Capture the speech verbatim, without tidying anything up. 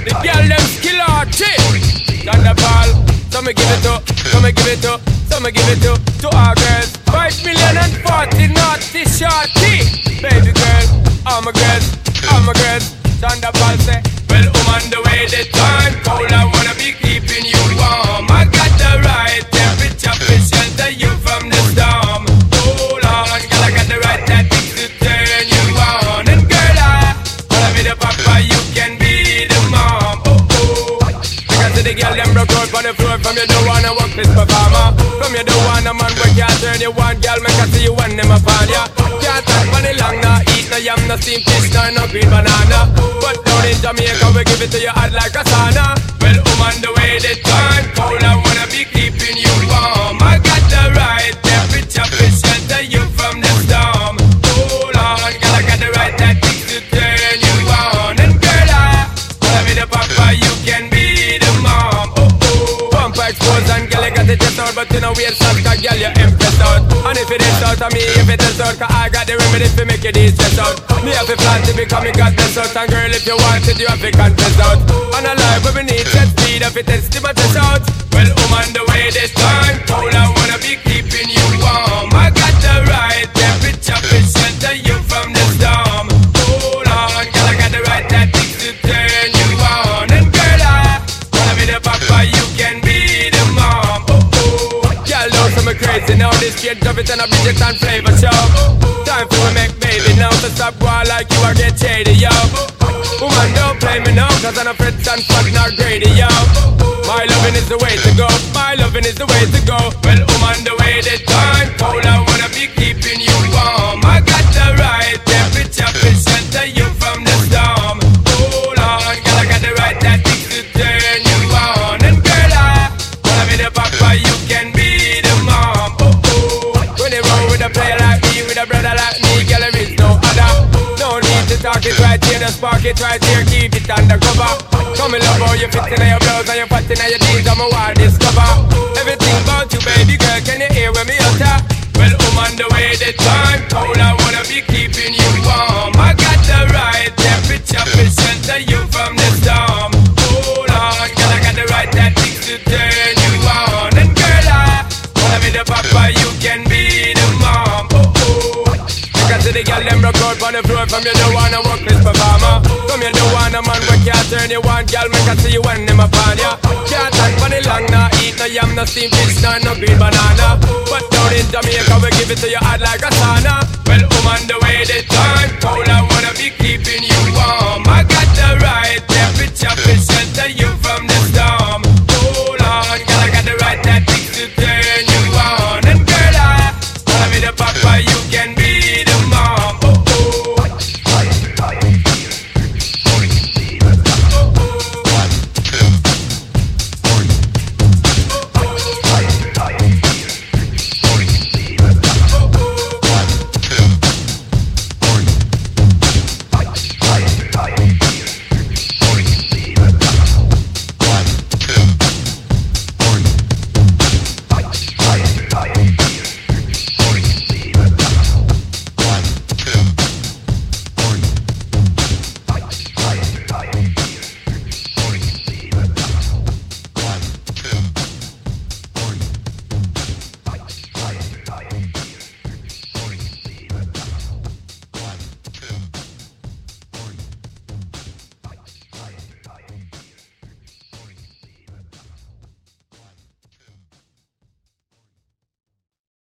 The girl them skill artist. Thunderball. So me give it to, so me give it to, so me give it to, to our girls. Five million and forty naughty shorty. Baby girl, I'm a girl, I'm a girl. Thunderball say, well, I'm on the way, the time cold, I wanna be keeping you warm. I got the right temperature to shelter you from the storm. Hold on, girl, I got the right tactics to turn you on. And girl, I wanna be the papa, you can be the mom. Oh, oh. Because the girl, them broke out on the floor. From you don't wanna work this performer. From you don't wanna man, but can't turn you one. Girl, make I see you when them upon ya. Can't talk for the long, nah. No yam, no steamed fish, no, no green banana. But down in Jamaica, we give it to you hot like a sauna. Well, I'm on the way, the time cold, I wanna be keeping you warm. I got the right temperature to shelter you from the storm. Hold on, girl, I got the right tactics to turn you on. And girl, I wanna be the papa, you can be the mom. Oh, oh. Pump exposed and girl, I got the chest out, but you know we're soft, cause girl, you're impressed out. And if it is out of me, if it is out, cause I got the remedy to make it easy out. Me have a plan to become a goddess out. And girl, if you want it, you have to confess out. And a life where we need set speed, if it is to my chest out. Well, I'm on the way this time cold, I wanna be keeping you warm. I got the right temperature to shelter you from the storm. Hold on, girl, I got the right tactics to turn you on. And girl, I wanna be the papa, you can be the mom. Oh, oh. Girl, don't some crazy now. This kid of it and a Bridget and flavor show. Time for we make baby now. So stop going like you are get shady, yo. Woman, don't play me now, cause I'm a fret and fuck not greedy, yo. My loving is the way to go, my loving is the way to go. Well, I'm on the way, the time cold, I wanna be keeping you warm. I got the right temperature to shelter you from the storm. Hold on, girl, I got the right tactics to turn you on. And girl, I wanna be the papa, you can be the mom. Oh, oh. When you roll with a player like me, with a brother like me, girl, there is no other. No need to talk it right here, the spark it right here, keep it undercover. Come in love how you fit in your blouse and you fat in your jeans, I'm a wild discover. Everything about you, baby girl, can you hear when me utter? Well, I'm on the way, the time cold, I wanna be keeping you warm. I got the right temperature to shelter you from the storm. Hold on, girl, I got the right tactics to turn you on. And girl, I wanna be the papa, you can be the mom. Oh, oh. Because the girl, them broke out on the floor. From you don't wanna work this performer. From you don't wanna man, we can't turn you on. Girl, make I see you when them upon ya. Can't talk for the long, nah. Eat no yam, no steamed fish, no, no green banana. But down in Jamaica, we give it to you hot like a sauna. Well, I'm on the way, the time cold, I wanna be keeping you warm. I